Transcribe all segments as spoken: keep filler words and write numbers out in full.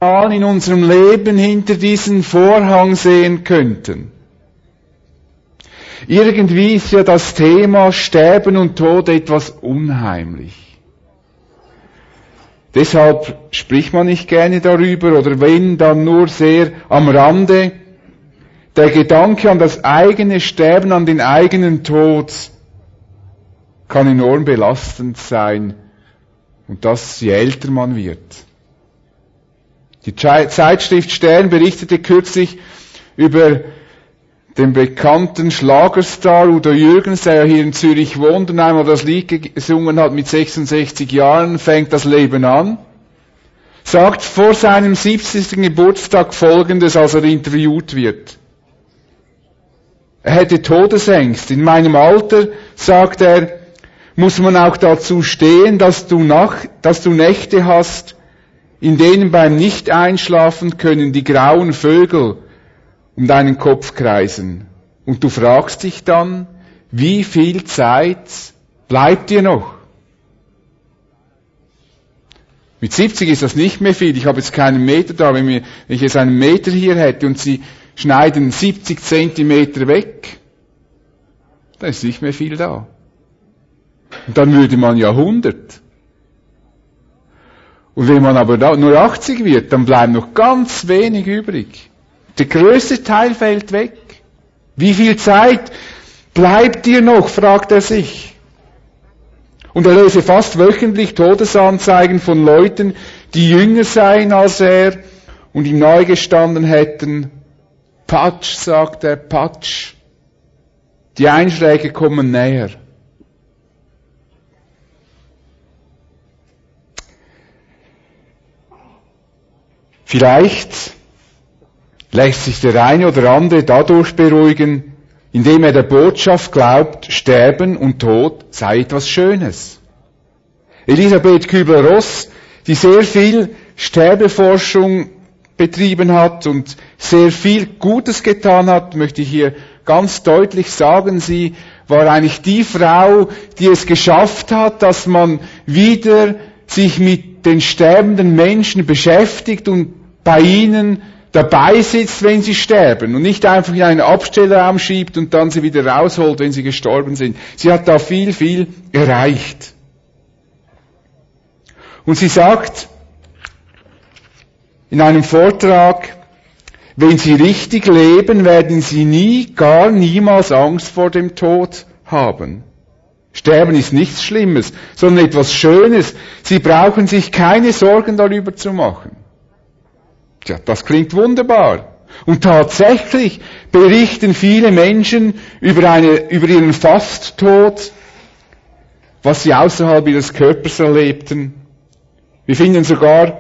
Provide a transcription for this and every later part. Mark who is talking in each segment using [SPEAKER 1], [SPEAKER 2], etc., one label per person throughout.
[SPEAKER 1] in unserem Leben hinter diesen Vorhang sehen könnten. Irgendwie ist ja das Thema Sterben und Tod etwas unheimlich. Deshalb spricht man nicht gerne darüber oder wenn, dann nur sehr am Rande. Der Gedanke an das eigene Sterben, an den eigenen Tod kann enorm belastend sein. Und das, je älter man wird. Die Zeitschrift Stern berichtete kürzlich über den bekannten Schlagerstar Udo Jürgens, der ja hier in Zürich wohnt und einmal das Lied gesungen hat mit sechsundsechzig Jahren, fängt das Leben an, sagt vor seinem siebzigsten Geburtstag Folgendes, als er interviewt wird. Er hätte Todesängste. In meinem Alter, sagt er, muss man auch dazu stehen, dass du, nach, dass du Nächte hast, in denen beim Nicht-Einschlafen können die grauen Vögel um deinen Kopf kreisen. Und du fragst dich dann, wie viel Zeit bleibt dir noch? Mit siebzig ist das nicht mehr viel. Ich habe jetzt keinen Meter da. Wenn, wir, wenn ich jetzt einen Meter hier hätte und Sie schneiden siebzig Zentimeter weg, dann ist nicht mehr viel da. Und dann würde man ja hundert. Und wenn man aber nur achtzig wird, dann bleibt noch ganz wenig übrig. Der größte Teil fällt weg. Wie viel Zeit bleibt dir noch, fragt er sich. Und er lese fast wöchentlich Todesanzeigen von Leuten, die jünger seien als er und ihm nahe gestanden hätten. Patsch, sagt er, Patsch. Die Einschläge kommen näher. Vielleicht lässt sich der eine oder andere dadurch beruhigen, indem er der Botschaft glaubt, Sterben und Tod sei etwas Schönes. Elisabeth Kübler-Ross, die sehr viel Sterbeforschung betrieben hat und sehr viel Gutes getan hat, möchte ich hier ganz deutlich sagen, sie war eigentlich die Frau, die es geschafft hat, dass man wieder sich mit den sterbenden Menschen beschäftigt und bei ihnen dabei sitzt, wenn sie sterben und nicht einfach in einen Abstellraum schiebt und dann sie wieder rausholt, wenn sie gestorben sind. Sie hat da viel, viel erreicht. Und sie sagt in einem Vortrag, wenn sie richtig leben, werden sie nie, gar niemals Angst vor dem Tod haben. Sterben ist nichts Schlimmes, sondern etwas Schönes. Sie brauchen sich keine Sorgen darüber zu machen. Tja, das klingt wunderbar. Und tatsächlich berichten viele Menschen über, eine, über ihren Fasttod, was sie außerhalb ihres Körpers erlebten. Wir finden sogar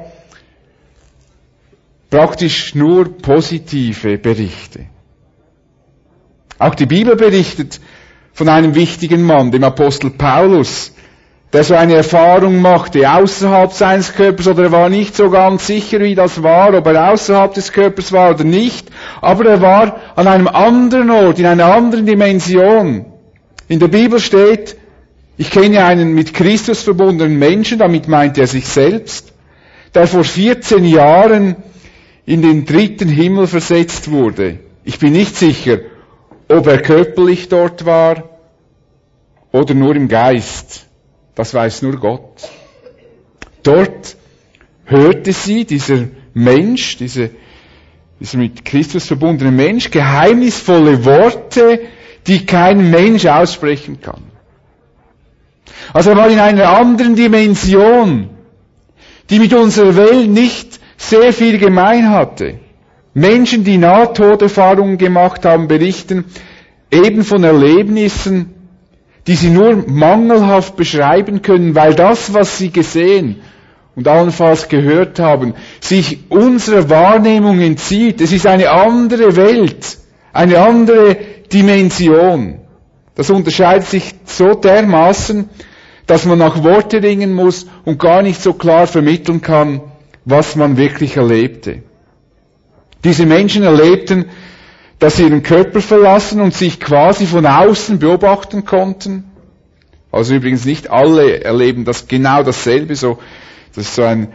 [SPEAKER 1] praktisch nur positive Berichte. Auch die Bibel berichtet von einem wichtigen Mann, dem Apostel Paulus, der so eine Erfahrung machte außerhalb seines Körpers, oder er war nicht so ganz sicher, wie das war, ob er außerhalb des Körpers war oder nicht, aber er war an einem anderen Ort, in einer anderen Dimension. In der Bibel steht, ich kenne einen mit Christus verbundenen Menschen, damit meint er sich selbst, der vor vierzehn Jahren in den dritten Himmel versetzt wurde. Ich bin nicht sicher, ob er körperlich dort war oder nur im Geist. Das weiß nur Gott. Dort hörte sie, dieser Mensch, diese, dieser mit Christus verbundene Mensch, geheimnisvolle Worte, die kein Mensch aussprechen kann. Also er war in einer anderen Dimension, die mit unserer Welt nicht sehr viel gemein hatte. Menschen, die Nahtoderfahrungen gemacht haben, berichten eben von Erlebnissen, die sie nur mangelhaft beschreiben können, weil das, was sie gesehen und allenfalls gehört haben, sich unserer Wahrnehmung entzieht. Es ist eine andere Welt, eine andere Dimension. Das unterscheidet sich so dermaßen, dass man nach Worte ringen muss und gar nicht so klar vermitteln kann, was man wirklich erlebte. Diese Menschen erlebten, dass sie ihren Körper verlassen und sich quasi von außen beobachten konnten. Also übrigens nicht alle erleben das genau dasselbe, so, das ist so ein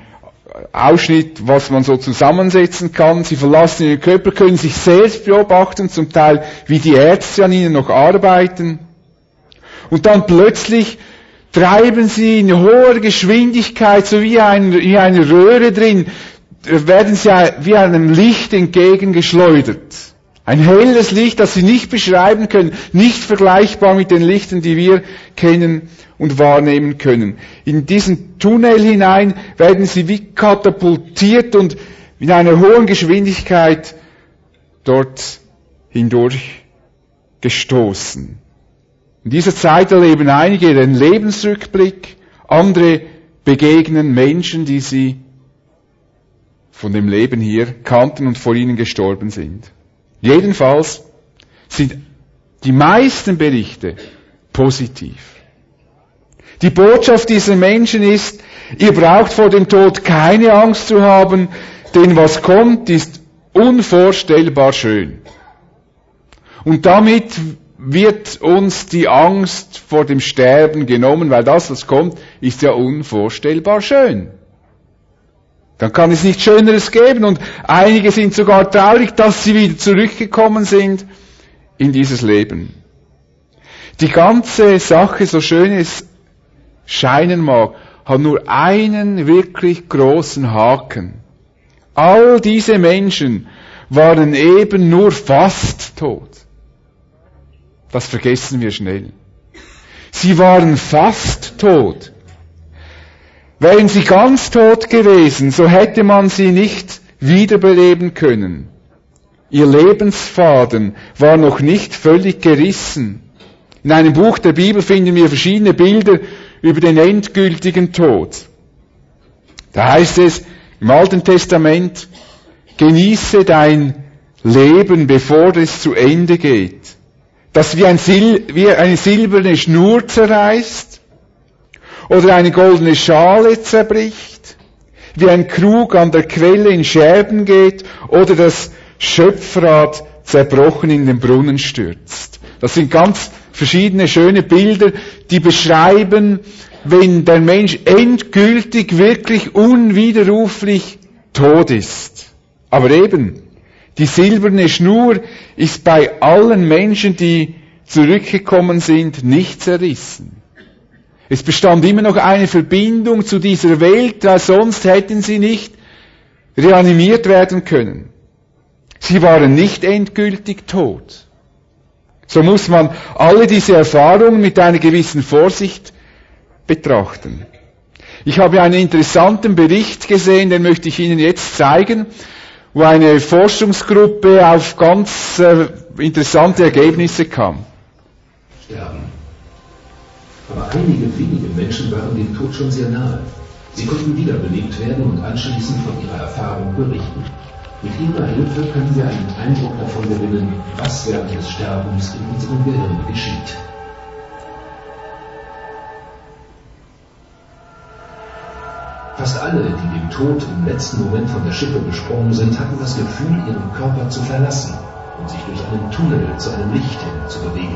[SPEAKER 1] Ausschnitt, was man so zusammensetzen kann. Sie verlassen ihren Körper, können sich selbst beobachten, zum Teil wie die Ärzte an ihnen noch arbeiten. Und dann plötzlich treiben sie in hoher Geschwindigkeit, so wie, ein, wie eine Röhre drin, werden sie wie einem Licht entgegengeschleudert. Ein helles Licht, das sie nicht beschreiben können, nicht vergleichbar mit den Lichtern, die wir kennen und wahrnehmen können. In diesen Tunnel hinein werden sie wie katapultiert und in einer hohen Geschwindigkeit dort hindurch gestoßen. In dieser Zeit erleben einige den Lebensrückblick, andere begegnen Menschen, die sie von dem Leben hier kannten und vor ihnen gestorben sind. Jedenfalls sind die meisten Berichte positiv. Die Botschaft dieser Menschen ist, ihr braucht vor dem Tod keine Angst zu haben, denn was kommt, ist unvorstellbar schön. Und damit wird uns die Angst vor dem Sterben genommen, weil das, was kommt, ist ja unvorstellbar schön. Dann kann es nichts Schöneres geben und einige sind sogar traurig, dass sie wieder zurückgekommen sind in dieses Leben. Die ganze Sache, so schön es scheinen mag, hat nur einen wirklich großen Haken. All diese Menschen waren eben nur fast tot. Das vergessen wir schnell. Sie waren fast tot. Wären sie ganz tot gewesen, so hätte man sie nicht wiederbeleben können. Ihr Lebensfaden war noch nicht völlig gerissen. In einem Buch der Bibel finden wir verschiedene Bilder über den endgültigen Tod. Da heißt es im Alten Testament, genieße dein Leben, bevor es zu Ende geht, das wie, ein Sil- wie eine silberne Schnur zerreißt, oder eine goldene Schale zerbricht, wie ein Krug an der Quelle in Scherben geht, oder das Schöpfrad zerbrochen in den Brunnen stürzt. Das sind ganz verschiedene schöne Bilder, die beschreiben, wenn der Mensch endgültig, wirklich unwiderruflich tot ist. Aber eben, die silberne Schnur ist bei allen Menschen, die zurückgekommen sind, nicht zerrissen. Es bestand immer noch eine Verbindung zu dieser Welt, weil sonst hätten sie nicht reanimiert werden können. Sie waren nicht endgültig tot. So muss man alle diese Erfahrungen mit einer gewissen Vorsicht betrachten. Ich habe einen interessanten Bericht gesehen, den möchte ich Ihnen jetzt zeigen, wo eine Forschungsgruppe auf ganz äh, interessante Ergebnisse kam.
[SPEAKER 2] Sterben. Aber einige wenige Menschen waren dem Tod schon sehr nahe. Sie konnten wiederbelebt werden und anschließend von ihrer Erfahrung berichten. Mit ihrer Hilfe können wir einen Eindruck davon gewinnen, was während des Sterbens in unserem Gehirn geschieht. Fast alle, die dem Tod im letzten Moment von der Schippe gesprungen sind, hatten das Gefühl, ihren Körper zu verlassen und sich durch einen Tunnel zu einem Licht hin zu bewegen.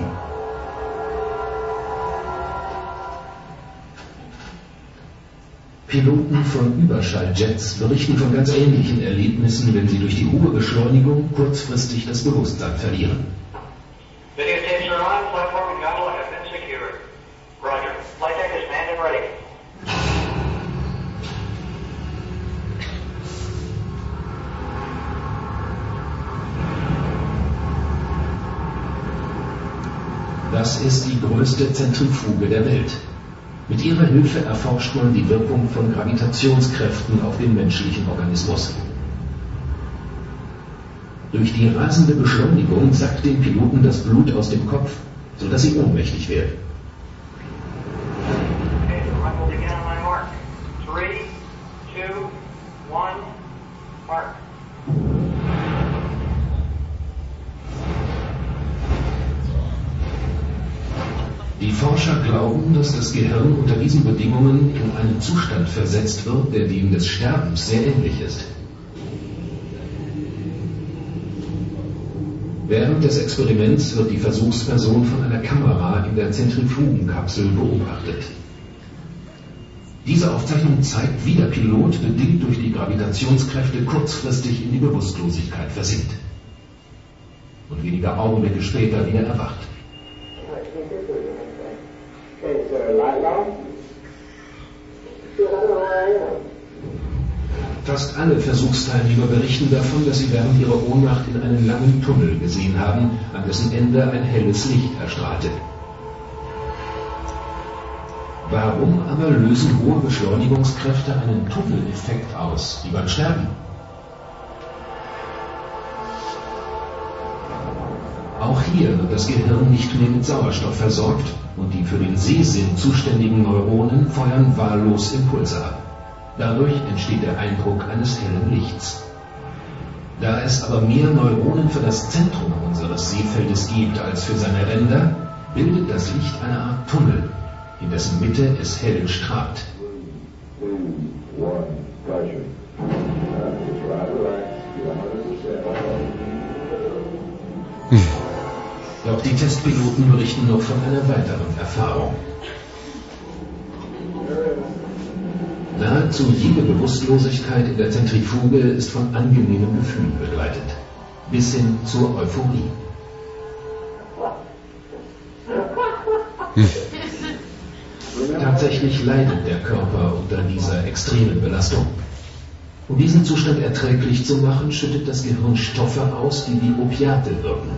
[SPEAKER 2] Piloten von Überschalljets berichten von ganz ähnlichen Erlebnissen, wenn sie durch die hohe Beschleunigung kurzfristig das Bewusstsein verlieren.
[SPEAKER 3] Videotapes are on. Platform and gondola have been secured. Roger. Flight deck is manned and ready. Das ist die größte Zentrifuge der Welt. Mit ihrer Hilfe erforscht man die Wirkung von Gravitationskräften auf den menschlichen Organismus. Durch die rasende Beschleunigung sackt den Piloten das Blut aus dem Kopf, sodass sie ohnmächtig werden. Okay, so I will begin on my mark. Three, two, one, mark.
[SPEAKER 2] Die Forscher glauben, dass das Gehirn unter diesen Bedingungen in einen Zustand versetzt wird, der dem des Sterbens sehr ähnlich ist. Während des Experiments wird die Versuchsperson von einer Kamera in der Zentrifugenkapsel beobachtet. Diese Aufzeichnung zeigt, wie der Pilot, bedingt durch die Gravitationskräfte, kurzfristig in die Bewusstlosigkeit versinkt. Und wenige Augenblicke später wieder erwacht. Fast alle Versuchsteilnehmer berichten davon, dass sie während ihrer Ohnmacht in einen langen Tunnel gesehen haben, an dessen Ende ein helles Licht erstrahlte. Warum aber lösen hohe Beschleunigungskräfte einen Tunneleffekt aus, wie beim Sterben? Auch hier wird das Gehirn nicht mehr mit Sauerstoff versorgt und die für den Sehsinn zuständigen Neuronen feuern wahllos Impulse ab. Dadurch entsteht der Eindruck eines hellen Lichts. Da es aber mehr Neuronen für das Zentrum unseres Sehfeldes gibt als für seine Ränder, bildet das Licht eine Art Tunnel, in dessen Mitte es hell strahlt. Doch die Testpiloten berichten noch von einer weiteren Erfahrung. Nahezu jede Bewusstlosigkeit in der Zentrifuge ist von angenehmen Gefühlen begleitet, bis hin zur Euphorie. Hm. Tatsächlich leidet der Körper unter dieser extremen Belastung. Um diesen Zustand erträglich zu machen, schüttet das Gehirn Stoffe aus, die wie Opiate wirken.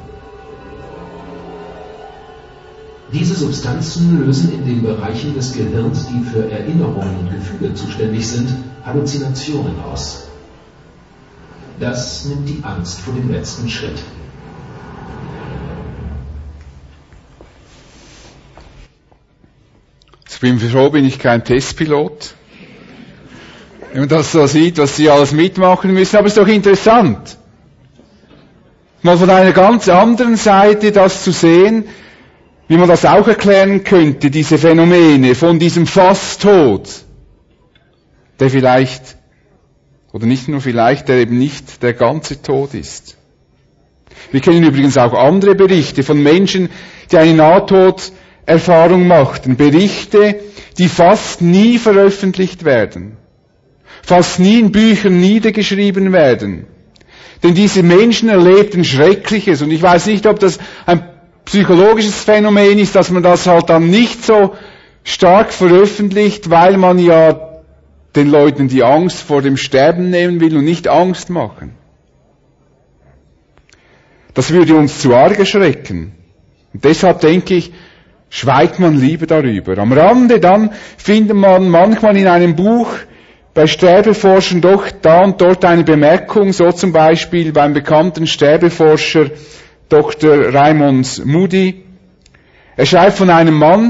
[SPEAKER 2] Diese Substanzen lösen in den Bereichen des Gehirns, die für Erinnerungen und Gefühle zuständig sind, Halluzinationen aus. Das nimmt die Angst vor dem letzten Schritt.
[SPEAKER 1] Ich bin froh, bin ich kein Testpilot. Wenn man das so sieht, was sie alles mitmachen müssen, aber es ist doch interessant, mal von einer ganz anderen Seite das zu sehen, wie man das auch erklären könnte, diese Phänomene von diesem Fasttod, der vielleicht, oder nicht nur vielleicht, der eben nicht der ganze Tod ist. Wir kennen übrigens auch andere Berichte von Menschen, die eine Nahtoderfahrung machten. Berichte, die fast nie veröffentlicht werden. Fast nie in Büchern niedergeschrieben werden. Denn diese Menschen erlebten Schreckliches. Und ich weiß nicht, ob das ein psychologisches Phänomen ist, dass man das halt dann nicht so stark veröffentlicht, weil man ja den Leuten die Angst vor dem Sterben nehmen will und nicht Angst machen. Das würde uns zu arg erschrecken. Und deshalb denke ich, schweigt man lieber darüber. Am Rande dann findet man manchmal in einem Buch bei Sterbeforschern doch da und dort eine Bemerkung, so zum Beispiel beim bekannten Sterbeforscher Doktor Raymond Moody. Er schreibt von einem Mann,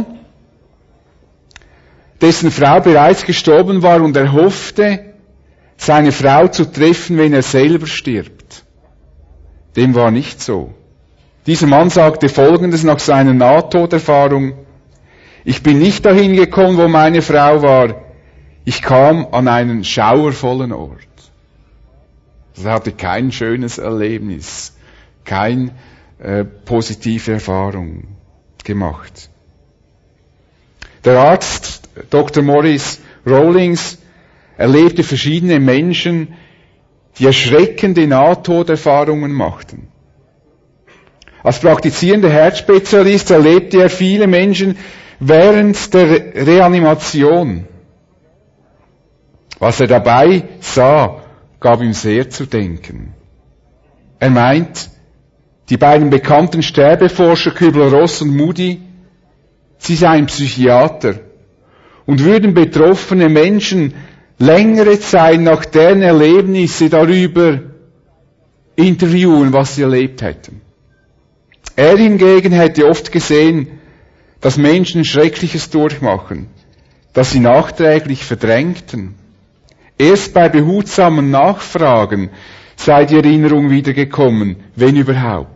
[SPEAKER 1] dessen Frau bereits gestorben war und er hoffte, seine Frau zu treffen, wenn er selber stirbt. Dem war nicht so. Dieser Mann sagte Folgendes nach seiner Nahtoderfahrung: Ich bin nicht dahin gekommen, wo meine Frau war. Ich kam an einen schauervollen Ort. Er hatte kein schönes Erlebnis, keine äh, positive Erfahrung gemacht. Der Arzt Doktor Maurice Rawlings erlebte verschiedene Menschen, die erschreckende Nahtoderfahrungen machten. Als praktizierender Herzspezialist erlebte er viele Menschen während der Reanimation. Was er dabei sah, gab ihm sehr zu denken. Er meint, die beiden bekannten Sterbeforscher Kübler-Ross und Moody, sie seien Psychiater und würden betroffene Menschen längere Zeit nach deren Erlebnisse darüber interviewen, was sie erlebt hätten. Er hingegen hätte oft gesehen, dass Menschen Schreckliches durchmachen, das sie nachträglich verdrängten. Erst bei behutsamen Nachfragen sei die Erinnerung wiedergekommen, wenn überhaupt.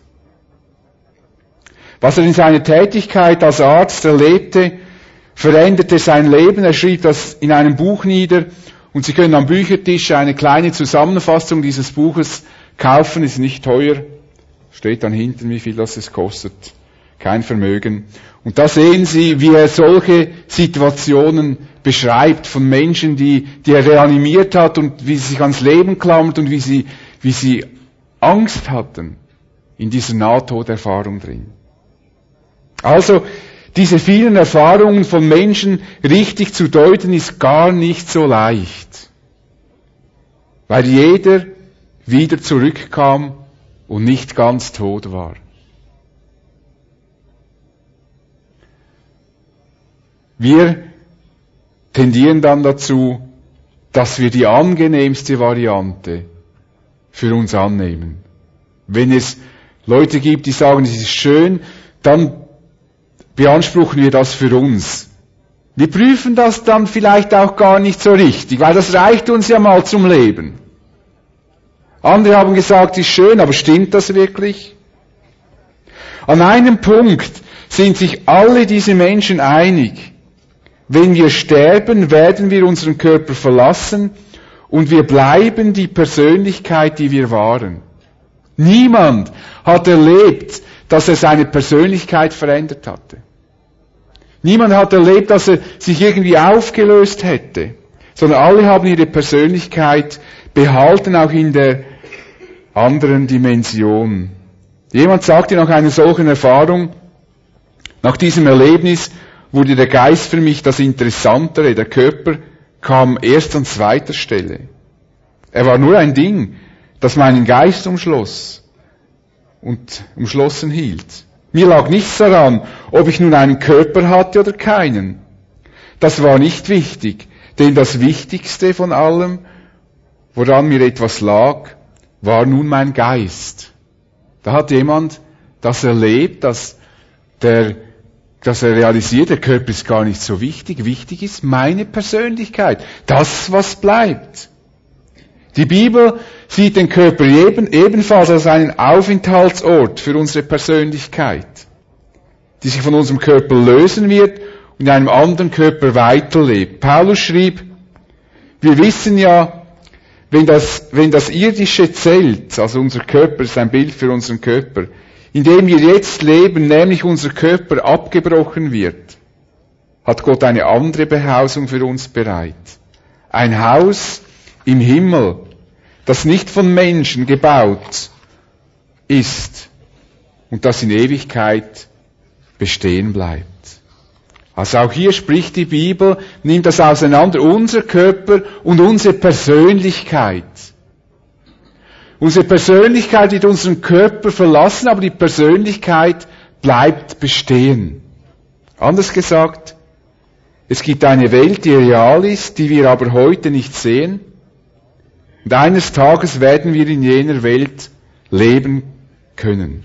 [SPEAKER 1] Was er in seiner Tätigkeit als Arzt erlebte, veränderte sein Leben. Er schrieb das in einem Buch nieder und Sie können am Büchertisch eine kleine Zusammenfassung dieses Buches kaufen, ist nicht teuer, steht dann hinten, wie viel das es kostet. kein Vermögen. Und da sehen Sie, wie er solche Situationen beschreibt von Menschen, die, die er reanimiert hat und wie sie sich ans Leben klammert und wie sie, wie sie Angst hatten in dieser Nahtoderfahrung drin. Also, diese vielen Erfahrungen von Menschen richtig zu deuten, ist gar nicht so leicht. Weil jeder wieder zurückkam und nicht ganz tot war. Wir tendieren dann dazu, dass wir die angenehmste Variante für uns annehmen. Wenn es Leute gibt, die sagen, es ist schön, dann beanspruchen wir das für uns. Wir prüfen das dann vielleicht auch gar nicht so richtig, weil das reicht uns ja mal zum Leben. Andere haben gesagt, es ist schön, aber stimmt das wirklich? An einem Punkt sind sich alle diese Menschen einig. Wenn wir sterben, werden wir unseren Körper verlassen und wir bleiben die Persönlichkeit, die wir waren. Niemand hat erlebt, dass er seine Persönlichkeit verändert hatte. Niemand hat erlebt, dass er sich irgendwie aufgelöst hätte, sondern alle haben ihre Persönlichkeit behalten, auch in der anderen Dimension. Jemand sagte nach einer solchen Erfahrung, nach diesem Erlebnis wurde der Geist für mich das Interessantere, der Körper kam erst an zweiter Stelle. Er war nur ein Ding, das meinen Geist umschloss und umschlossen hielt. Mir lag nichts daran, ob ich nun einen Körper hatte oder keinen. Das war nicht wichtig, denn das Wichtigste von allem, woran mir etwas lag, war nun mein Geist. Da hat jemand das erlebt, dass, der, dass er realisiert, der Körper ist gar nicht so wichtig. Wichtig ist meine Persönlichkeit. Das, was bleibt. Die Bibel sieht den Körper eben, ebenfalls als einen Aufenthaltsort für unsere Persönlichkeit, die sich von unserem Körper lösen wird und in einem anderen Körper weiterlebt. Paulus schrieb, wir wissen ja, wenn das, wenn das irdische Zelt, also unser Körper ist ein Bild für unseren Körper, in dem wir jetzt leben, nämlich unser Körper abgebrochen wird, hat Gott eine andere Behausung für uns bereit. Ein Haus im Himmel, das nicht von Menschen gebaut ist und das in Ewigkeit bestehen bleibt. Also auch hier spricht die Bibel, nimmt das auseinander, unser Körper und unsere Persönlichkeit. Unsere Persönlichkeit wird unseren Körper verlassen, aber die Persönlichkeit bleibt bestehen. Anders gesagt, es gibt eine Welt, die real ist, die wir aber heute nicht sehen. Und eines Tages werden wir in jener Welt leben können.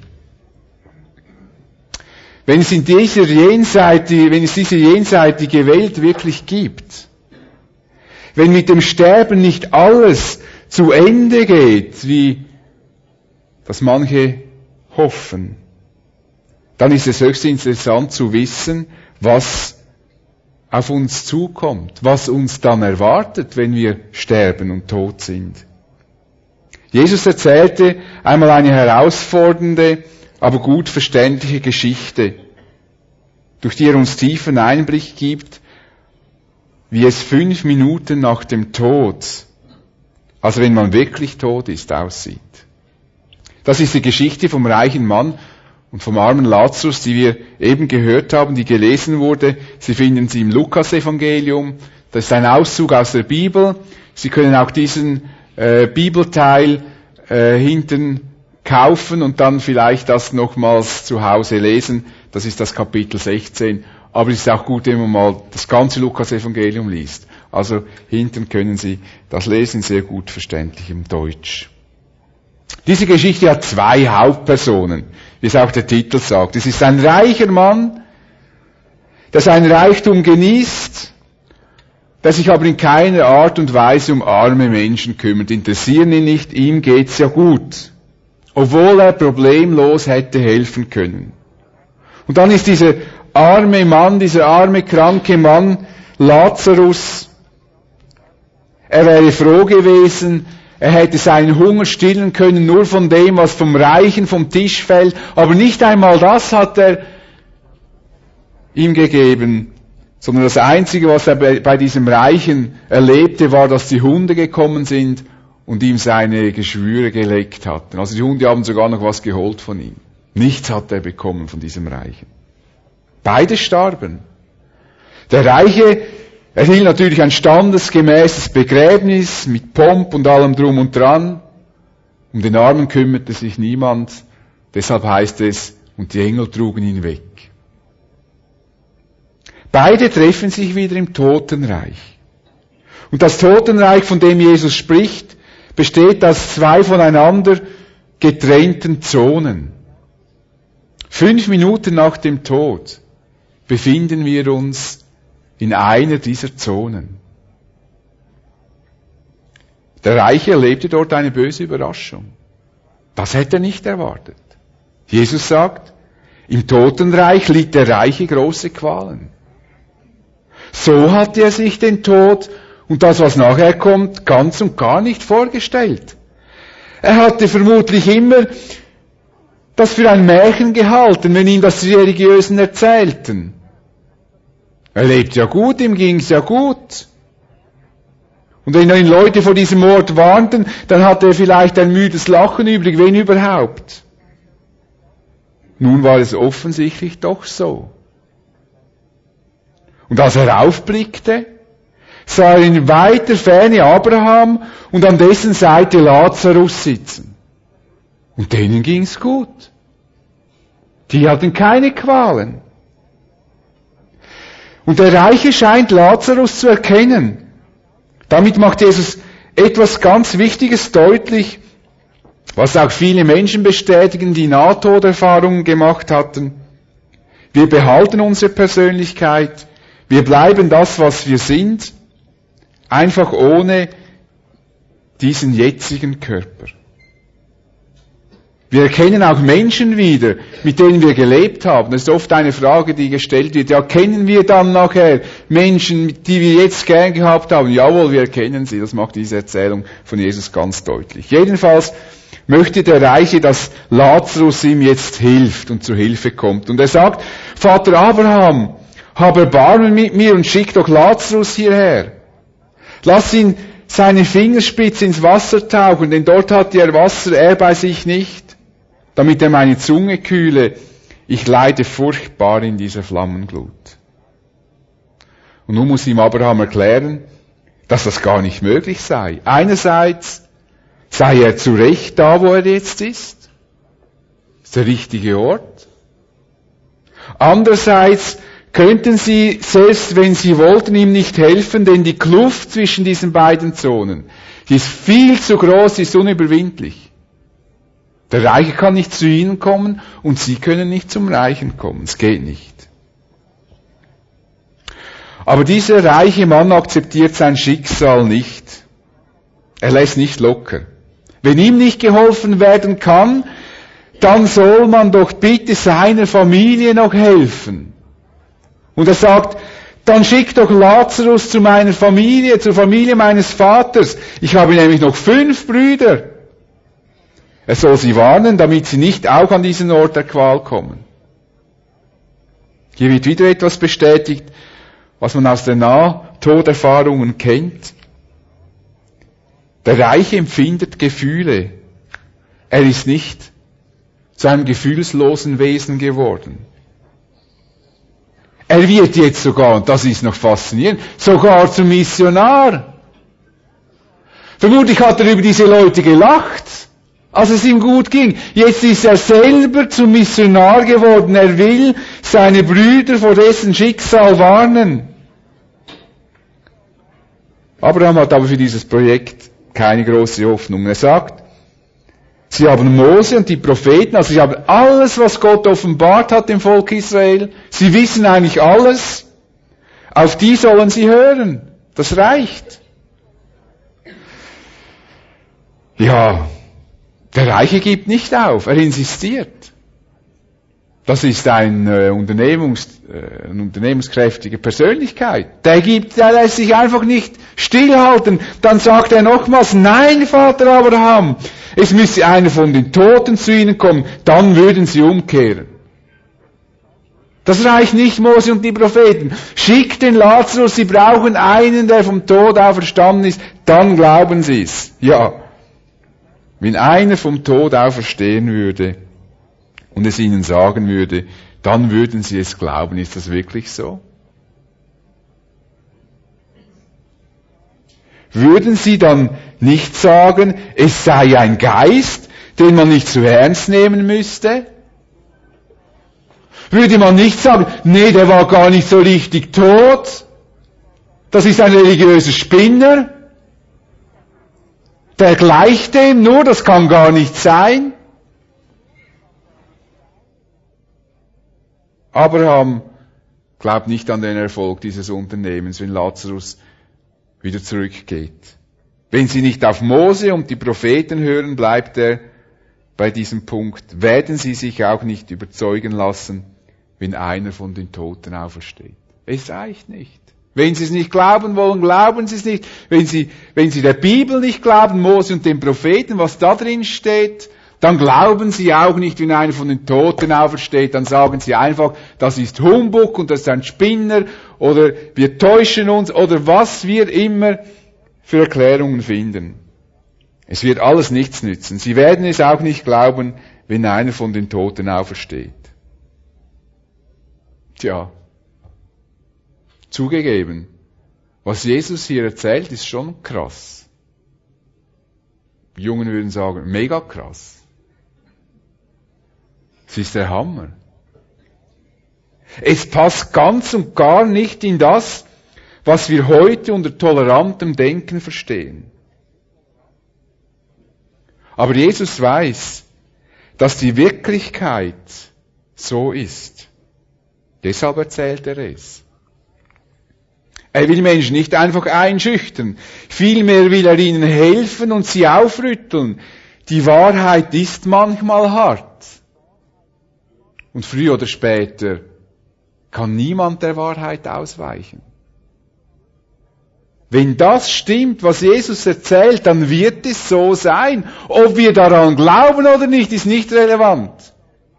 [SPEAKER 1] Wenn es in dieser jenseitige, wenn es diese jenseitige Welt wirklich gibt, wenn mit dem Sterben nicht alles zu Ende geht, wie das manche hoffen, dann ist es höchst interessant zu wissen, was auf uns zukommt, was uns dann erwartet, wenn wir sterben und tot sind. Jesus erzählte einmal eine herausfordernde, aber gut verständliche Geschichte, durch die er uns tiefen Einblick gibt, wie es fünf Minuten nach dem Tod, also wenn man wirklich tot ist, aussieht. Das ist die Geschichte vom reichen Mann und vom armen Lazarus, die wir eben gehört haben, die gelesen wurde. Sie finden sie im Lukas-Evangelium. Das ist ein Auszug aus der Bibel. Sie können auch diesen äh, Bibelteil äh, hinten kaufen und dann vielleicht das nochmals zu Hause lesen. Das ist das Kapitel sechzehn. Aber es ist auch gut, wenn man mal das ganze Lukas-Evangelium liest. Also hinten können Sie das lesen, sehr gut verständlich im Deutsch. Diese Geschichte hat zwei Hauptpersonen, wie es auch der Titel sagt. Es ist ein reicher Mann, der seinen Reichtum genießt, der sich aber in keiner Art und Weise um arme Menschen kümmert. Interessieren ihn nicht, ihm geht's ja gut. Obwohl er problemlos hätte helfen können. Und dann ist dieser arme Mann, dieser arme, kranke Mann, Lazarus. Er wäre froh gewesen, er hätte seinen Hunger stillen können, nur von dem, was vom Reichen vom Tisch fällt. Aber nicht einmal das hat er ihm gegeben, sondern das Einzige, was er bei diesem Reichen erlebte, war, dass die Hunde gekommen sind und ihm seine Geschwüre geleckt hatten. Also die Hunde haben sogar noch was geholt von ihm. Nichts hat er bekommen von diesem Reichen. Beide starben. Der Reiche erhielt natürlich ein standesgemäßes Begräbnis mit Pomp und allem drum und dran. Um den Armen kümmerte sich niemand. Deshalb heißt es, und die Engel trugen ihn weg. Beide treffen sich wieder im Totenreich. Und das Totenreich, von dem Jesus spricht, besteht aus zwei voneinander getrennten Zonen. Fünf Minuten nach dem Tod befinden wir uns in einer dieser Zonen. Der Reiche erlebte dort eine böse Überraschung. Das hätte er nicht erwartet. Jesus sagt, im Totenreich litt der Reiche große Qualen. So hatte er sich den Tod und das, was nachher kommt, ganz und gar nicht vorgestellt. Er hatte vermutlich immer das für ein Märchen gehalten, wenn ihm das die Religiösen erzählten. Er lebt ja gut, ihm ging's ja gut. Und wenn ihn Leute vor diesem Ort warnten, dann hatte er vielleicht ein müdes Lachen übrig, wenn überhaupt. Nun war es offensichtlich doch so. Und als er aufblickte, sah er in weiter Ferne Abraham und an dessen Seite Lazarus sitzen. Und denen ging's gut. Die hatten keine Qualen. Und der Reiche scheint Lazarus zu erkennen. Damit macht Jesus etwas ganz Wichtiges deutlich, was auch viele Menschen bestätigen, die Nahtoderfahrungen gemacht hatten. Wir behalten unsere Persönlichkeit, wir bleiben das, was wir sind, einfach ohne diesen jetzigen Körper. Wir erkennen auch Menschen wieder, mit denen wir gelebt haben. Das ist oft eine Frage, die gestellt wird. Ja, kennen wir dann nachher Menschen, die wir jetzt gern gehabt haben? Jawohl, wir erkennen sie. Das macht diese Erzählung von Jesus ganz deutlich. Jedenfalls möchte der Reiche, dass Lazarus ihm jetzt hilft und zur Hilfe kommt. Und er sagt, Vater Abraham, hab Erbarmen mit mir und schick doch Lazarus hierher. Lass ihn seine Fingerspitze ins Wasser tauchen, denn dort hat er Wasser, er bei sich nicht, damit er meine Zunge kühle. Ich leide furchtbar in dieser Flammenglut. Und nun muss ihm Abraham erklären, dass das gar nicht möglich sei. Einerseits sei er zu Recht da, wo er jetzt ist. Das ist der richtige Ort. Andererseits könnten sie, selbst wenn sie wollten, ihm nicht helfen, denn die Kluft zwischen diesen beiden Zonen, die ist viel zu groß, die ist unüberwindlich. Der Reiche kann nicht zu ihnen kommen und sie können nicht zum Reichen kommen. Es geht nicht. Aber dieser reiche Mann akzeptiert sein Schicksal nicht. Er lässt nicht locker. Wenn ihm nicht geholfen werden kann, dann soll man doch bitte seiner Familie noch helfen. Und er sagt, dann schick doch Lazarus zu meiner Familie, zur Familie meines Vaters. Ich habe nämlich noch fünf Brüder. Er soll sie warnen, damit sie nicht auch an diesen Ort der Qual kommen. Hier wird wieder etwas bestätigt, was man aus den Nahtoderfahrungen kennt. Der Reiche empfindet Gefühle. Er ist nicht zu einem gefühlslosen Wesen geworden. Er wird jetzt sogar, und das ist noch faszinierend, sogar zum Missionar. Vermutlich hat er über diese Leute gelacht, als es ihm gut ging. Jetzt ist er selber zum Missionar geworden. Er will seine Brüder vor dessen Schicksal warnen. Abraham hat aber für dieses Projekt keine große Hoffnung. Er sagt, sie haben Mose und die Propheten, also sie haben alles, was Gott offenbart hat dem Volk Israel. Sie wissen eigentlich alles. Auf die sollen sie hören. Das reicht. Ja, der Reiche gibt nicht auf. Er insistiert. Das ist ein, äh, Unternehmungs, äh, eine unternehmenskräftige Persönlichkeit. Der gibt, der lässt sich einfach nicht stillhalten. Dann sagt er nochmals, nein, Vater Abraham, es müsse einer von den Toten zu ihnen kommen, dann würden sie umkehren. Das reicht nicht, Mose und die Propheten. Schickt den Lazarus, sie brauchen einen, der vom Tod auferstanden ist, dann glauben sie es. Ja. Wenn einer vom Tod auferstehen würde und es ihnen sagen würde, dann würden sie es glauben. Ist das wirklich so? Würden sie dann nicht sagen, es sei ein Geist, den man nicht zu ernst nehmen müsste? Würde man nicht sagen, nee, der war gar nicht so richtig tot, das ist ein religiöser Spinner, der gleicht dem nur, das kann gar nicht sein? Abraham glaubt nicht an den Erfolg dieses Unternehmens, wenn Lazarus wieder zurückgeht. Wenn sie nicht auf Mose und die Propheten hören, bleibt er bei diesem Punkt. Werden sie sich auch nicht überzeugen lassen, wenn einer von den Toten aufersteht. Es reicht nicht. Wenn sie es nicht glauben wollen, glauben sie es nicht. Wenn sie, wenn sie der Bibel nicht glauben, Mose und den Propheten, was da drin steht, dann glauben sie auch nicht, wenn einer von den Toten aufersteht. Dann sagen sie einfach, das ist Humbug und das ist ein Spinner oder wir täuschen uns oder was wir immer für Erklärungen finden. Es wird alles nichts nützen. Sie werden es auch nicht glauben, wenn einer von den Toten aufersteht. Tja, zugegeben, was Jesus hier erzählt, ist schon krass. Die Jungen würden sagen, mega krass. Es ist der Hammer. Es passt ganz und gar nicht in das, was wir heute unter tolerantem Denken verstehen. Aber Jesus weiß, dass die Wirklichkeit so ist. Deshalb erzählt er es. Er will Menschen nicht einfach einschüchtern. Vielmehr will er ihnen helfen und sie aufrütteln. Die Wahrheit ist manchmal hart. Und früher oder später kann niemand der Wahrheit ausweichen. Wenn das stimmt, was Jesus erzählt, dann wird es so sein. Ob wir daran glauben oder nicht, ist nicht relevant.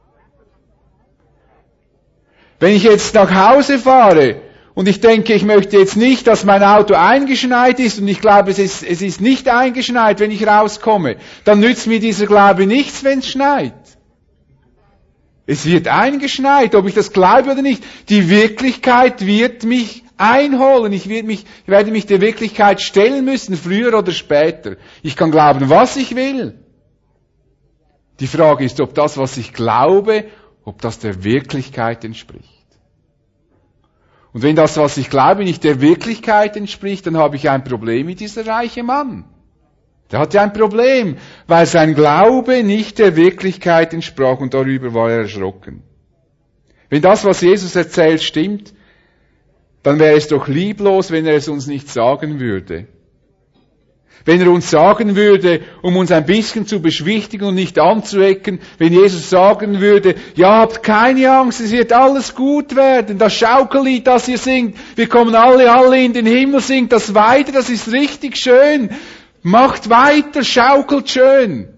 [SPEAKER 1] Wenn ich jetzt nach Hause fahre und ich denke, ich möchte jetzt nicht, dass mein Auto eingeschneit ist und ich glaube, es ist, es ist nicht eingeschneit, wenn ich rauskomme, dann nützt mir dieser Glaube nichts, wenn es schneit. Es wird eingeschneit, ob ich das glaube oder nicht. Die Wirklichkeit wird mich einholen. Ich werde mich, ich werde mich der Wirklichkeit stellen müssen, früher oder später. Ich kann glauben, was ich will. Die Frage ist, ob das, was ich glaube, ob das der Wirklichkeit entspricht. Und wenn das, was ich glaube, nicht der Wirklichkeit entspricht, dann habe ich ein Problem mit dieser reiche Mann. Der hatte ein Problem, weil sein Glaube nicht der Wirklichkeit entsprach und darüber war er erschrocken. Wenn das, was Jesus erzählt, stimmt, dann wäre es doch lieblos, wenn er es uns nicht sagen würde. Wenn er uns sagen würde, um uns ein bisschen zu beschwichtigen und nicht anzuecken, wenn Jesus sagen würde, ja, habt keine Angst, es wird alles gut werden, das Schaukellied, das ihr singt, wir kommen alle, alle in den Himmel, singt das weiter, das ist richtig schön. Macht weiter, schaukelt schön.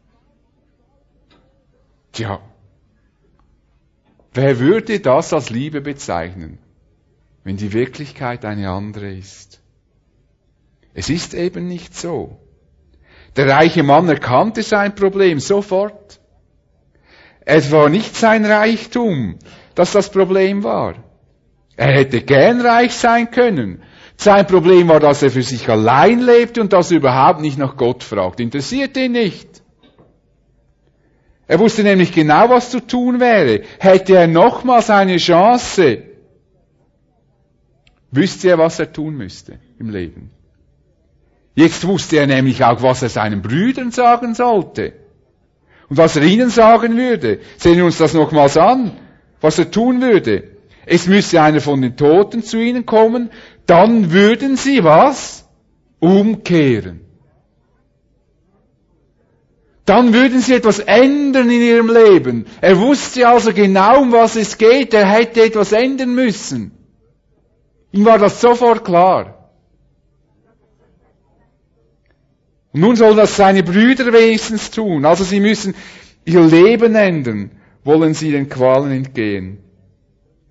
[SPEAKER 1] Tja, wer würde das als Liebe bezeichnen, wenn die Wirklichkeit eine andere ist? Es ist eben nicht so. Der reiche Mann erkannte sein Problem sofort. Es war nicht sein Reichtum, das das Problem war. Er hätte gern reich sein können. Sein Problem war, dass er für sich allein lebte und dass er überhaupt nicht nach Gott fragt. Interessiert ihn nicht. Er wusste nämlich genau, was zu tun wäre. Hätte er nochmals eine Chance, wüsste er, was er tun müsste im Leben. Jetzt wusste er nämlich auch, was er seinen Brüdern sagen sollte. Und was er ihnen sagen würde. Sehen wir uns das nochmals an, was er tun würde. Es müsse einer von den Toten zu ihnen kommen, dann würden sie was? Umkehren. Dann würden sie etwas ändern in ihrem Leben. Er wusste also genau, um was es geht. Er hätte etwas ändern müssen. Ihm war das sofort klar. Und nun sollen das seine Brüder wenigstens tun. Also sie müssen ihr Leben ändern, wollen sie den Qualen entgehen.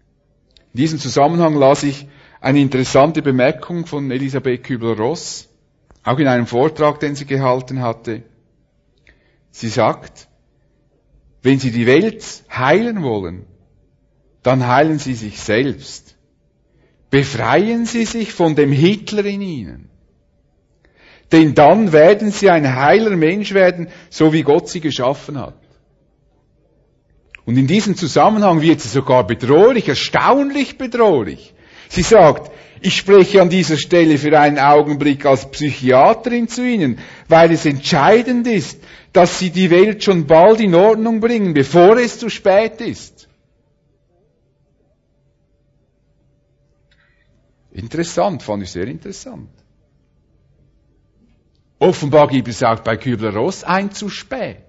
[SPEAKER 1] In diesem Zusammenhang las ich eine interessante Bemerkung von Elisabeth Kübler-Ross, auch in einem Vortrag, den sie gehalten hatte. Sie sagt, wenn Sie die Welt heilen wollen, dann heilen Sie sich selbst. Befreien Sie sich von dem Hitler in Ihnen. Denn dann werden Sie ein heiler Mensch werden, so wie Gott Sie geschaffen hat. Und in diesem Zusammenhang wird sie sogar bedrohlich, erstaunlich bedrohlich. Sie sagt, ich spreche an dieser Stelle für einen Augenblick als Psychiaterin zu Ihnen, weil es entscheidend ist, dass Sie die Welt schon bald in Ordnung bringen, bevor es zu spät ist. Interessant, fand ich sehr interessant. Offenbar gibt es auch bei Kübler-Ross ein zu spät.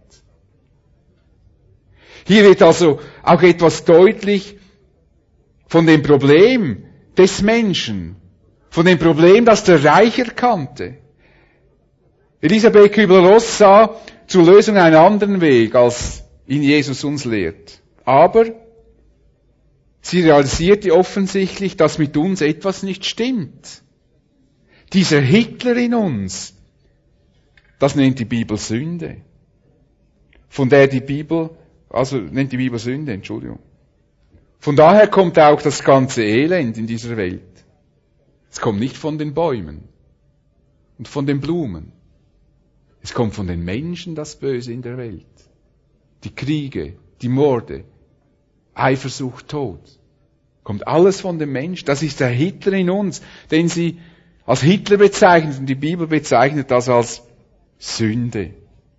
[SPEAKER 1] Hier wird also auch etwas deutlich von dem Problem des Menschen, von dem Problem, das der Reich erkannte. Elisabeth Kübler-Ross sah zur Lösung einen anderen Weg, als ihn Jesus uns lehrt. Aber sie realisierte offensichtlich, dass mit uns etwas nicht stimmt. Dieser Hitler in uns, das nennt die Bibel Sünde. Von der die Bibel, also nennt die Bibel Sünde, Entschuldigung. Von daher kommt auch das ganze Elend in dieser Welt. Es kommt nicht von den Bäumen und von den Blumen. Es kommt von den Menschen, das Böse in der Welt. Die Kriege, die Morde, Eifersucht, Tod. Kommt alles von dem Menschen. Das ist der Hitler in uns, den sie als Hitler bezeichnet und die Bibel bezeichnet das als Sünde.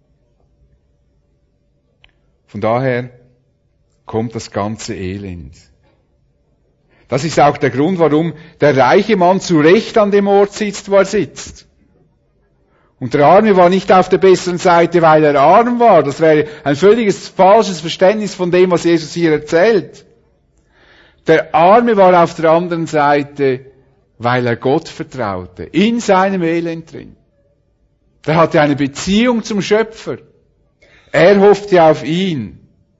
[SPEAKER 1] Von daher kommt das ganze Elend. Das ist auch der Grund, warum der reiche Mann zu Recht an dem Ort sitzt, wo er sitzt. Und der Arme war nicht auf der besseren Seite, weil er arm war. Das wäre ein völliges falsches Verständnis von dem, was Jesus hier erzählt. Der Arme war auf der anderen Seite, weil er Gott vertraute, in seinem Elend drin. Der hatte eine Beziehung zum Schöpfer. Er hoffte auf ihn.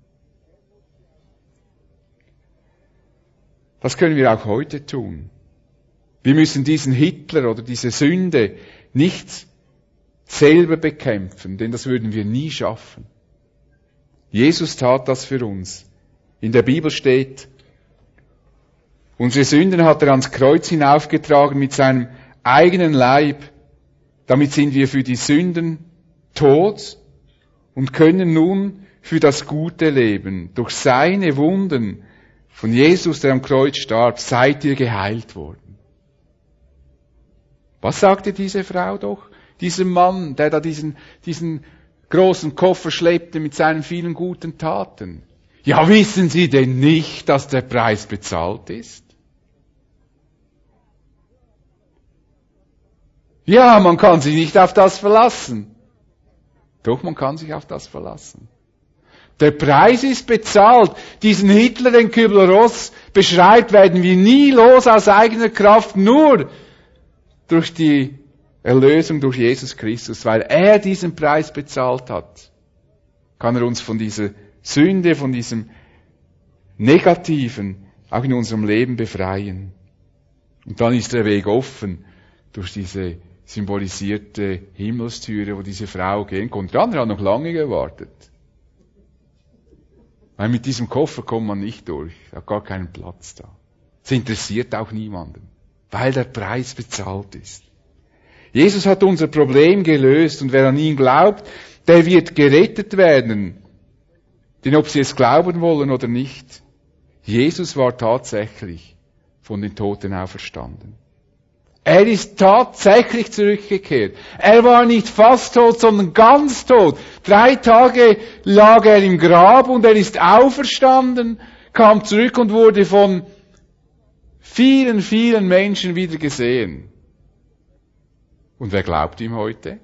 [SPEAKER 1] Das können wir auch heute tun. Wir müssen diesen Hitler oder diese Sünde nicht selber bekämpfen, denn das würden wir nie schaffen. Jesus tat das für uns. In der Bibel steht, unsere Sünden hat er ans Kreuz hinaufgetragen mit seinem eigenen Leib. Damit sind wir für die Sünden tot und können nun für das Gute leben. Durch seine Wunden von Jesus, der am Kreuz starb, seid ihr geheilt worden. Was sagte diese Frau doch? Diesem Mann, der da diesen, diesen großen Koffer schleppte mit seinen vielen guten Taten. Ja, wissen Sie denn nicht, dass der Preis bezahlt ist? Ja, man kann sich nicht auf das verlassen. Doch, man kann sich auf das verlassen. Der Preis ist bezahlt. Diesen Hitler, den Kübler-Ross beschreibt, werden wir nie los aus eigener Kraft, nur durch die Erlösung durch Jesus Christus. Weil er diesen Preis bezahlt hat, kann er uns von dieser Sünde, von diesem Negativen auch in unserem Leben befreien. Und dann ist der Weg offen durch diese symbolisierte Himmelstüre, wo diese Frau gehen konnte. Der andere hat noch lange gewartet. Weil mit diesem Koffer kommt man nicht durch. Da hat gar keinen Platz da. Es interessiert auch niemanden. Weil der Preis bezahlt ist. Jesus hat unser Problem gelöst und wer an ihn glaubt, der wird gerettet werden. Denn ob sie es glauben wollen oder nicht, Jesus war tatsächlich von den Toten auferstanden. Er ist tatsächlich zurückgekehrt. Er war nicht fast tot, sondern ganz tot. Drei Tage lag er im Grab und er ist auferstanden, kam zurück und wurde von vielen, vielen Menschen wieder gesehen. Und wer glaubt ihm heute?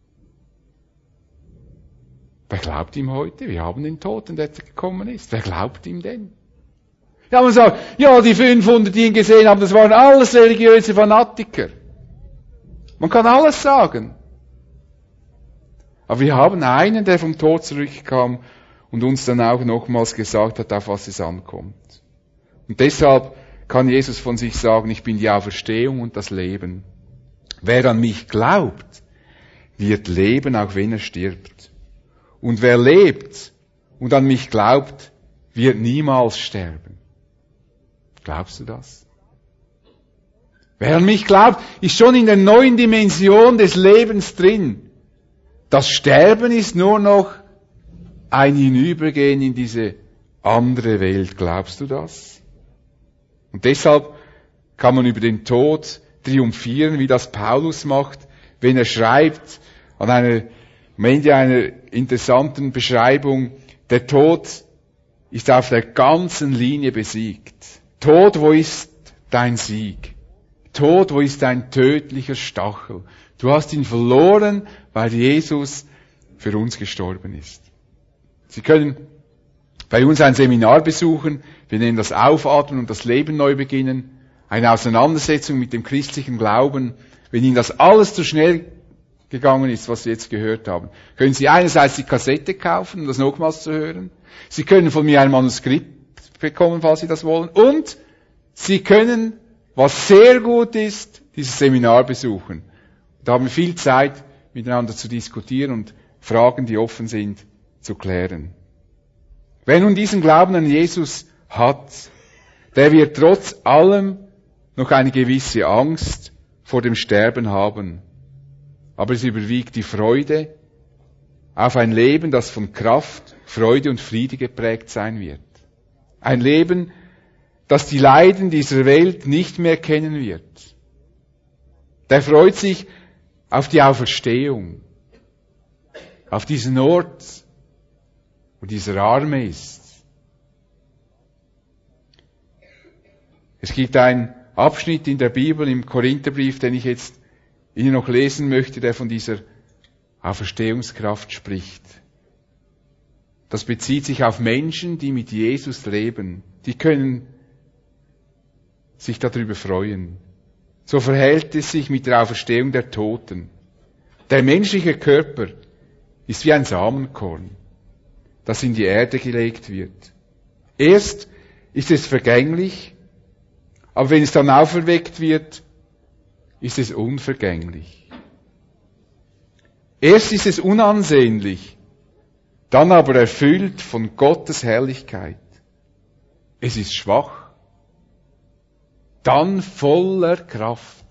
[SPEAKER 1] Wer glaubt ihm heute? Wir haben den Toten, der gekommen ist. Wer glaubt ihm denn? Ja, man sagt, ja, die fünfhundert, die ihn gesehen haben, das waren alles religiöse Fanatiker. Man kann alles sagen. Aber wir haben einen, der vom Tod zurückkam und uns dann auch nochmals gesagt hat, auf was es ankommt. Und deshalb kann Jesus von sich sagen, ich bin die Auferstehung und das Leben. Wer an mich glaubt, wird leben, auch wenn er stirbt. Und wer lebt und an mich glaubt, wird niemals sterben. Glaubst du das? Wer an mich glaubt, ist schon in der neuen Dimension des Lebens drin. Das Sterben ist nur noch ein Hinübergehen in diese andere Welt. Glaubst du das? Und deshalb kann man über den Tod triumphieren, wie das Paulus macht, wenn er schreibt, an einer, am Ende einer interessanten Beschreibung, der Tod ist auf der ganzen Linie besiegt. Tod, wo ist dein Sieg? Tod, wo ist dein tödlicher Stachel? Du hast ihn verloren, weil Jesus für uns gestorben ist. Sie können bei uns ein Seminar besuchen, wir nennen das Aufatmen und das Leben neu beginnen, eine Auseinandersetzung mit dem christlichen Glauben. Wenn Ihnen das alles zu schnell gegangen ist, was Sie jetzt gehört haben, können Sie einerseits die Kassette kaufen, um das nochmals zu hören. Sie können von mir ein Manuskript bekommen, falls Sie das wollen. Und Sie können, was sehr gut ist, dieses Seminar besuchen. Da haben wir viel Zeit, miteinander zu diskutieren und Fragen, die offen sind, zu klären. Wer nun diesen Glauben an Jesus hat, der wird trotz allem noch eine gewisse Angst vor dem Sterben haben. Aber es überwiegt die Freude auf ein Leben, das von Kraft, Freude und Friede geprägt sein wird. Ein Leben, das die Leiden dieser Welt nicht mehr kennen wird. Der freut sich auf die Auferstehung, auf diesen Ort, wo dieser Arme ist. Es gibt einen Abschnitt in der Bibel, im Korintherbrief, den ich jetzt Ihnen noch lesen möchte, der von dieser Auferstehungskraft spricht. Das bezieht sich auf Menschen, die mit Jesus leben. Die können sich darüber freuen. So verhält es sich mit der Auferstehung der Toten. Der menschliche Körper ist wie ein Samenkorn, das in die Erde gelegt wird. Erst ist es vergänglich, aber wenn es dann auferweckt wird, ist es unvergänglich. Erst ist es unansehnlich, dann aber erfüllt von Gottes Herrlichkeit. Es ist schwach, dann voller Kraft.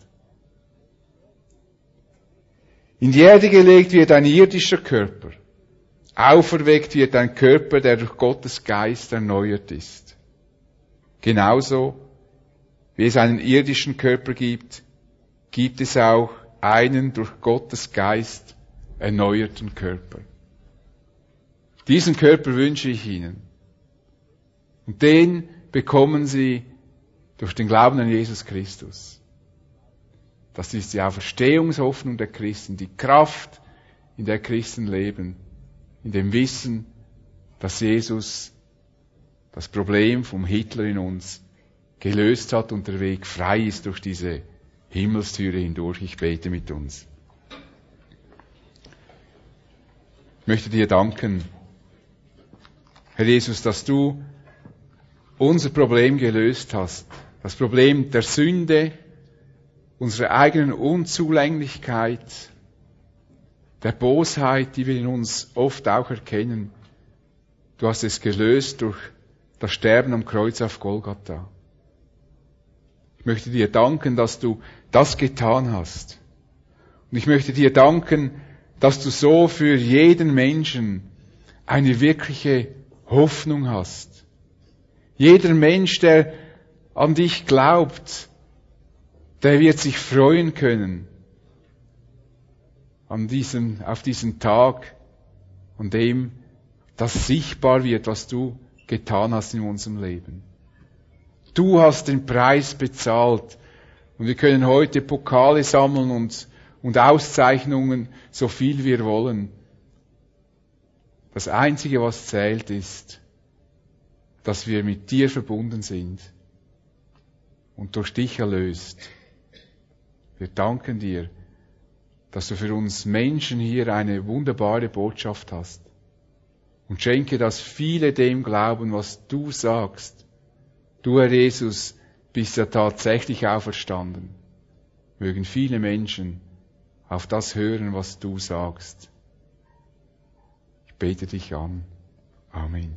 [SPEAKER 1] In die Erde gelegt wird ein irdischer Körper. Auferweckt wird ein Körper, der durch Gottes Geist erneuert ist. Genauso wie es einen irdischen Körper gibt, gibt es auch einen durch Gottes Geist erneuerten Körper. Diesen Körper wünsche ich Ihnen. Und den bekommen Sie durch den Glauben an Jesus Christus. Das ist die Auferstehungshoffnung der Christen, die Kraft, in der Christen leben, in dem Wissen, dass Jesus das Problem vom Hitler in uns gelöst hat und der Weg frei ist durch diese Himmelstüre hindurch. Ich bete mit uns. Ich möchte dir danken, Herr Jesus, dass du unser Problem gelöst hast. Das Problem der Sünde, unserer eigenen Unzulänglichkeit, der Bosheit, die wir in uns oft auch erkennen. Du hast es gelöst durch das Sterben am Kreuz auf Golgatha. Ich möchte dir danken, dass du das getan hast. Und ich möchte dir danken, dass du so für jeden Menschen eine wirkliche Hoffnung hast. Jeder Mensch, der an dich glaubt, der wird sich freuen können an diesem, auf diesen Tag, an dem das sichtbar wird, was du getan hast in unserem Leben. Du hast den Preis bezahlt und wir können heute Pokale sammeln und, und Auszeichnungen, so viel wir wollen. Das Einzige, was zählt, ist, dass wir mit dir verbunden sind und durch dich erlöst. Wir danken dir, dass du für uns Menschen hier eine wunderbare Botschaft hast. Und schenke, dass viele dem glauben, was du sagst. Du, Herr Jesus, bist ja tatsächlich auferstanden. Mögen viele Menschen auf das hören, was du sagst. Ich bete dich an. Amen.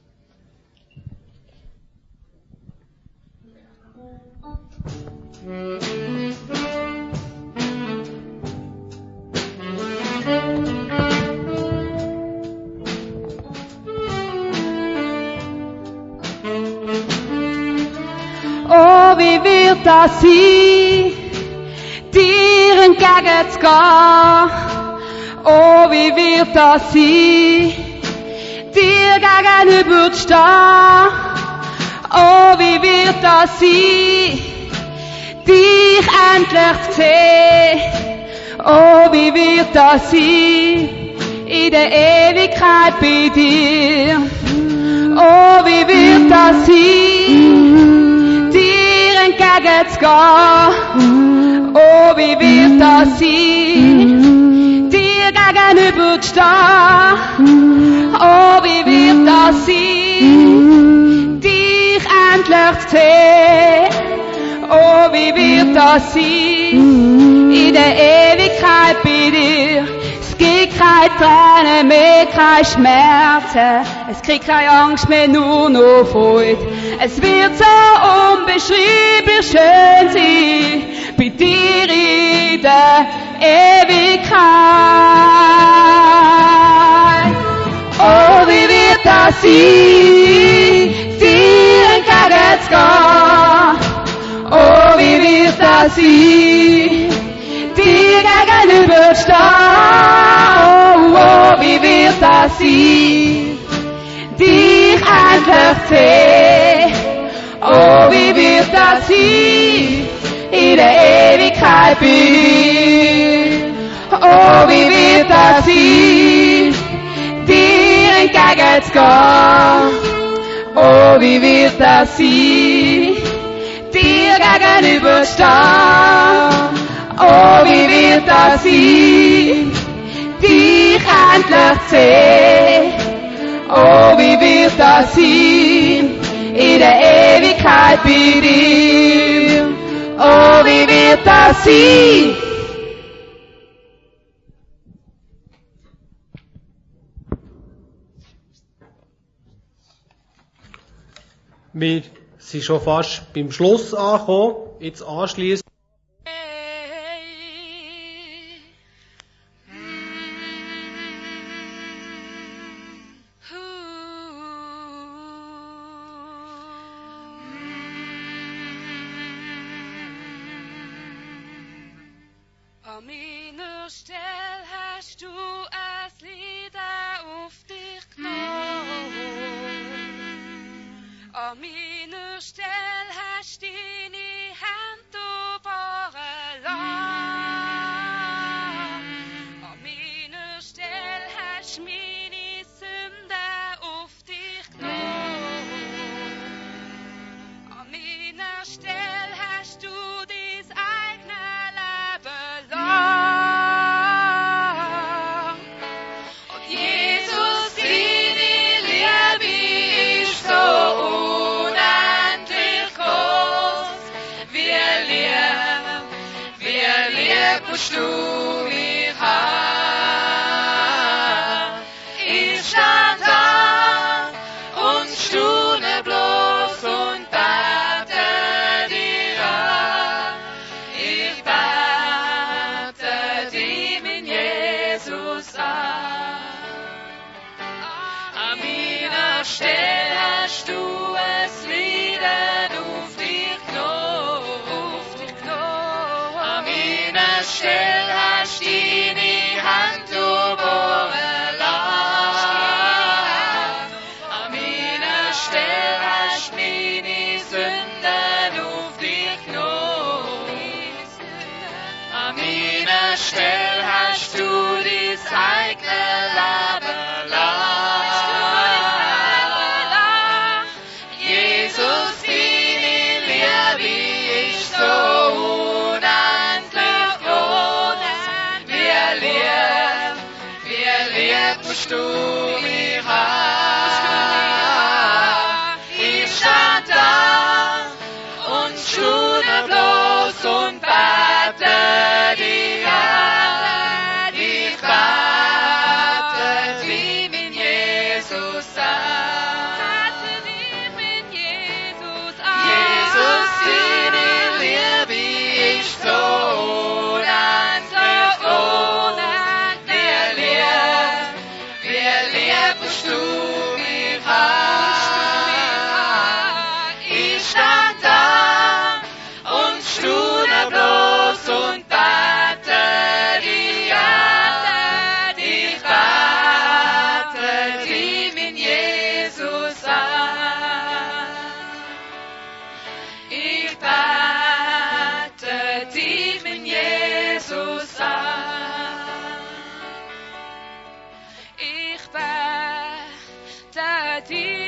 [SPEAKER 4] Oh, wie wird das sein, dir entgegenzugehen? Oh, wie wird das sein, dir gegenüber zu stehen? Oh, wie wird das sein, dich endlich zu sehen? Oh, wie wird das sein, in der Ewigkeit bei dir? Oh, wie wird das sein, dir entgegenzugehen? Oh, wie wird das sein, dir gegenüber zu stehen? Oh, wie wird das sein, dich endlich zu sehen? Oh, wie wird das sein, in der Ewigkeit bei dir? Es gibt keine Tränen mehr, keine Schmerzen, es kriegt keine Angst mehr, nur noch Freude. Es wird so unbeschreiblich schön sein, bei dir in der Ewigkeit. Oh, wie wird das sein, dir entgegenzugehen? Oh, wie wird das sein, dir gegenüber zu stehen? Oh, oh, wie wird das sein, dich endlich zu sehen? Oh, wie wird das sein, in der Ewigkeit bei dir? Oh, wie wird das sein, dir entgegenzugehen? Oh, wie wird das sein, dir gegenüber zu stehen? Oh, wie wird das sein, dich endlich zu sehen? Oh, wie wird das sein, in der Ewigkeit bei dir? Oh, wie wird das sein?
[SPEAKER 5] Wir sind schon fast beim Schluss angekommen. Jetzt anschliessend.
[SPEAKER 4] An meiner Stelle hast du ein Lied auf dich genommen. An meiner Stelle hast du deine Hand überlassen. An meiner Stelle hast du meine Sünde auf dich genommen. An meiner Stelle hast du dein eigenes Leben lassen. Und Jesus, deine Liebe ist so unendlich groß. Wie lieb, wie lieb musst du mich haben. Ich stand da und staune bloß und bete dir an. Ich bete dir, mein Jesus, an. An meiner Stelle hast du es Lied auf dich genommen. An meiner Stelle hast du deine Hand überlassen. An meiner Stelle hast du meine Sünden auf dich genommen. An meiner Stelle hast du dein eigenes Leben lassen. Jesus, deine Liebe ist so unendlich groß. Wie lieb, wie lieb musst du mich haben. Ich stand da und Jesus an. Taten ich bin Jesus an. Jesus, deine Liebe ist so unendlich groß. Wie lieb, wie lieb bist du mich an. Ich stand da und staune bloß und bete dich an. Ich bete dich, mein Jesus, an. Ich bete dich, mein Jesus, an. Ich bete dich.